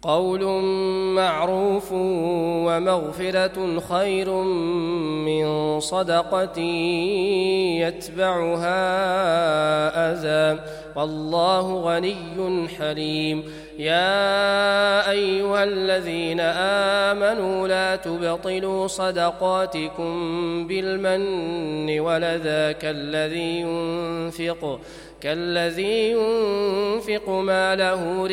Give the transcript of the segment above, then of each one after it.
قول معروف ومغفرة خير من صدقة يتبعها أذى والله غني حليم. يا أيها الذين آمنوا لا تبطلوا صدقاتكم بالمن والأذى كالذي ينفق ماله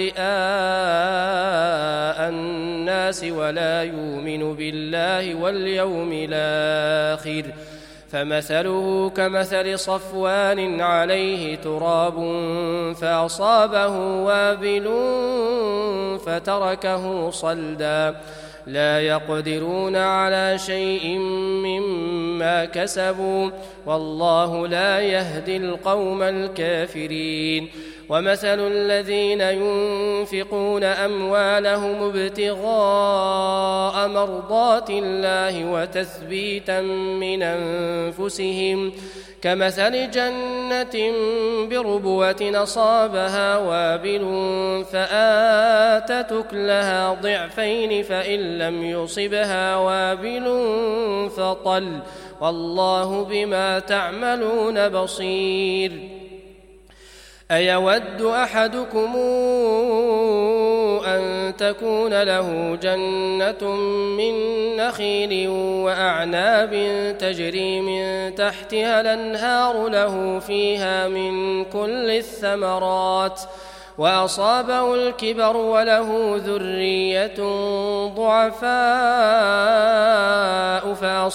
رئاء الناس ولا يؤمن بالله واليوم الآخر فمثله كمثل صفوان عليه تراب فأصابه وابل فتركه صلدا لا يقدرون على شيء مما كسبوا والله لا يهدي القوم الكافرين. ومثل الذين ينفقون أموالهم ابتغاء مرضات الله وتثبيتا من أنفسهم كمثل جنة بربوة أصابها وابل فآتت أكلها ضعفين فإن لم يصبها وابل فطل والله بما تعملون بصير. أيود أحدكم أن تكون له جنة من نخيل وأعناب تجري من تحتها الأنهار له فيها من كل الثمرات وأصابه الكبر وله ذرية ضعفاء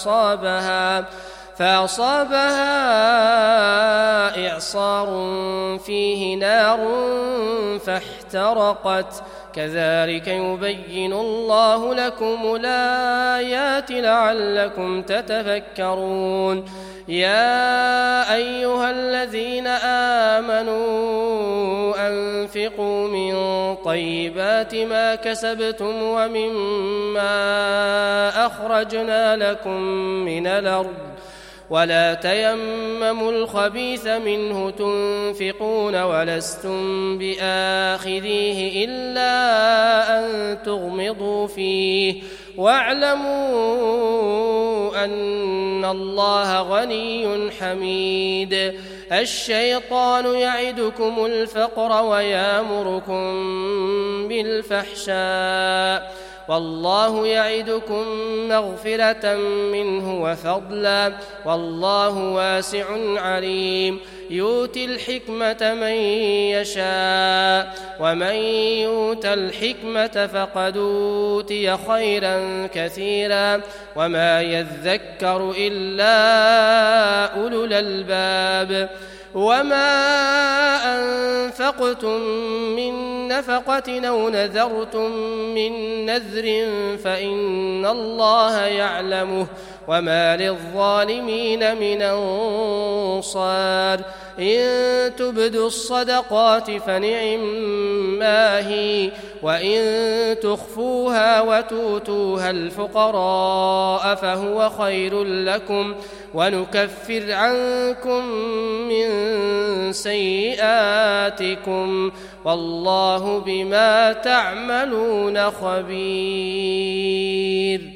فأصابها إعصار فيه نار فاحترقت كذلك يبين الله لكم الآيات لعلكم تتفكرون. يا أيها الذين آمنوا أنفقوا من طيبات ما كسبتم ومما أخرجنا لكم من الأرض ولا تيمموا الخبيث منه تنفقون ولستم بآخذيه إلا أن تغمضوا فيه واعلموا أن الله غني حميد. الشيطان يعدكم الفقر ويأمركم بالفحشاء والله يعدكم مغفرة منه وفضلا والله واسع عليم. يؤتي الحكمة من يشاء ومن يؤت الحكمة فقد أوتي خيرا كثيرا وما يذكر إلا أولو الألباب. وما أنفقتم من نفقة أو نذرتم من نذر فإن الله يعلمه وما للظالمين من أنصار. إن تبدوا الصدقات فنعما هي وإن تخفوها وتؤتوها الفقراء فهو خير لكم ونكفر عنكم من سيئاتكم والله بما تعملون خبير.